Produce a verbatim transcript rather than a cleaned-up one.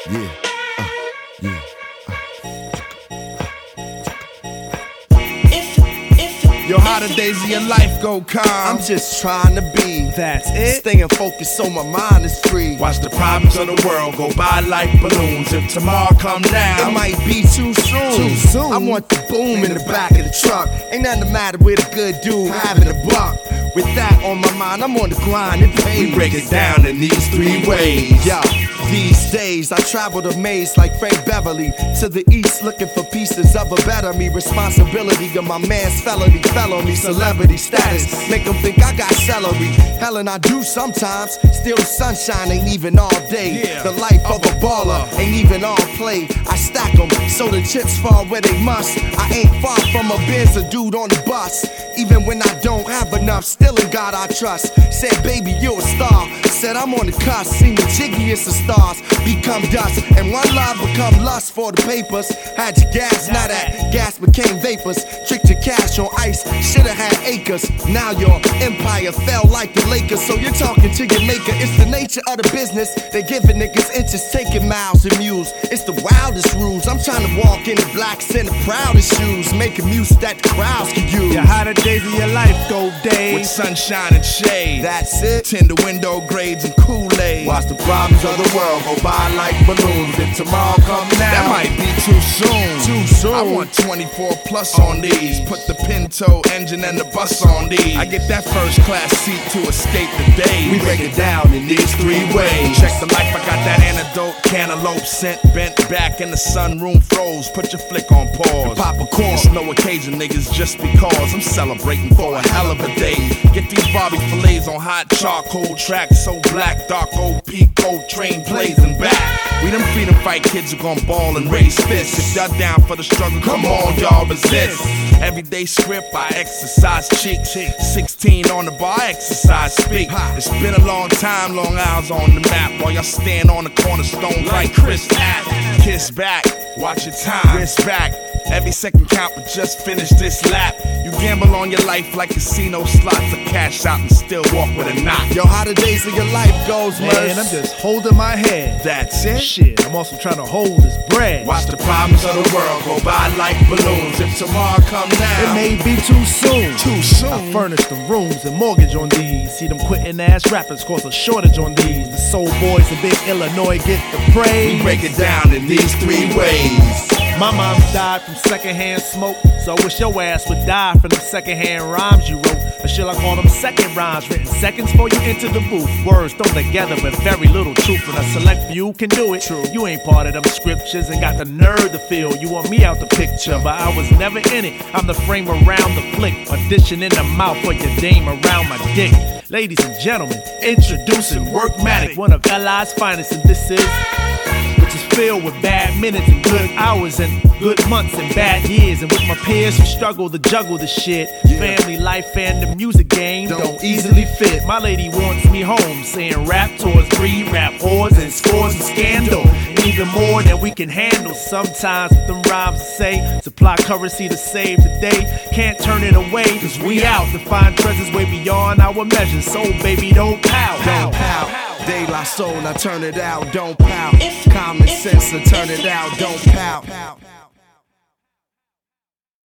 Yeah, uh, yeah. Yo, how the days of your life go, calm? I'm just trying to be. That's it. Staying focused so my mind is free. Watch the problems of the world go by like balloons. If tomorrow come down, It might be too soon. Too soon. I want the boom in the back of the truck. Ain't nothing the matter with a good dude having a buck. With that on my mind, I'm on the grind and pay. we break it down in these three ways. Yeah, these days I travel the maze like Frank Beverly to the east looking for pieces of a better me. Responsibility of my man's felony, felony, celebrity status. Make them think I got celery. Hellin' I do sometimes. Still the sunshine ain't even all day. Yeah. The life of a baller ain't even all play. I stack them so the chips fall where they must. I ain't far from a Benz, a dude on the bus. Even when I don't have enough, still in God I trust. Said, baby, you a star. Said, I'm on the cusp. Seen the jiggiest of stars become dust. And one love become lust for the papers. Had your gas, now that gas became vapors. Tricked your cash on ice, shoulda had acres. Now your empire fell like the Lakers. So you're talking to your maker. It's the nature of the business. They giving niggas inches, taking miles and mules. It's the wildest rules. I'm trying to walk in the blacks in the proudest shoes. Making music that the crowds can use. Yeah, how the days of your life go, days with sunshine and shade. That's it. Tender window grades and Kool-Aid. Watch the problems of the world go by like balloons. If tomorrow come now, That might be too soon. Too soon. I want twenty-four plus on these. Put the Pinto engine and the bus on these. I get that first class seat to escape the day. we break it down in these three ways. Check the life, I got that antidote. Cantaloupe scent, bent back in the sunroom froze. Put your flick on pause. Pop a corn. It's no occasion, niggas, just because I'm celebrating for a hell of a day. Get these Bobby fillets on hot charcoal tracks. So black, dark old Pico train blazing back. We them freedom fight kids who gon' ball and raise fists. If y'all down for the struggle, come on, y'all resist. Everyday script, I exercise cheeks. sixteen on the bar, I exercise speak. It's been a long time, long hours on the map. While y'all stand on the cornerstone like Chris Pat. Kiss back, watch your time, wrist back. Every second count, but just finish this lap. You gamble on your life like casino slots. A cash out and still walk with a knot. Yo, how the days of your life goes, man? Man, I'm just holding my head. That's it. Shit, I'm also trying to hold this bread. Watch the problems of the world go by like balloons. If tomorrow come It now, may be too soon. too soon. I furnish the rooms and mortgage on these. See them quitting ass rappers cause a shortage on these. The soul boys in big Illinois get the praise. We break it down in these three ways. My mom died from secondhand smoke, so I wish your ass would die from them secondhand rhymes you wrote. Or shall I call them second rhymes written seconds before you enter the booth? Words thrown together but very little truth, and a select few can do it. True. You ain't part of them scriptures and got the nerve to feel you want me out the picture, but I was never in it. I'm the frame around the flick, audition in the mouth for your dame around my dick. Ladies and gentlemen, introducing Workmatic, one of L I's finest, and this is which is filled with bad minutes and good hours and good months and bad years. And with my peers who struggle to juggle the shit, family life and the music game don't easily fit. My lady wants me home, saying rap towards greed, rap whores and scores and scandal, and even more than we can handle. Sometimes with them rhymes to say, supply currency to save the day. Can't turn it away, cause we out to find treasures way beyond our measures. So baby, don't pout, Don't pout. De La Soul, now turn it out, don't pout. Common sense, so turn it out, don't pout.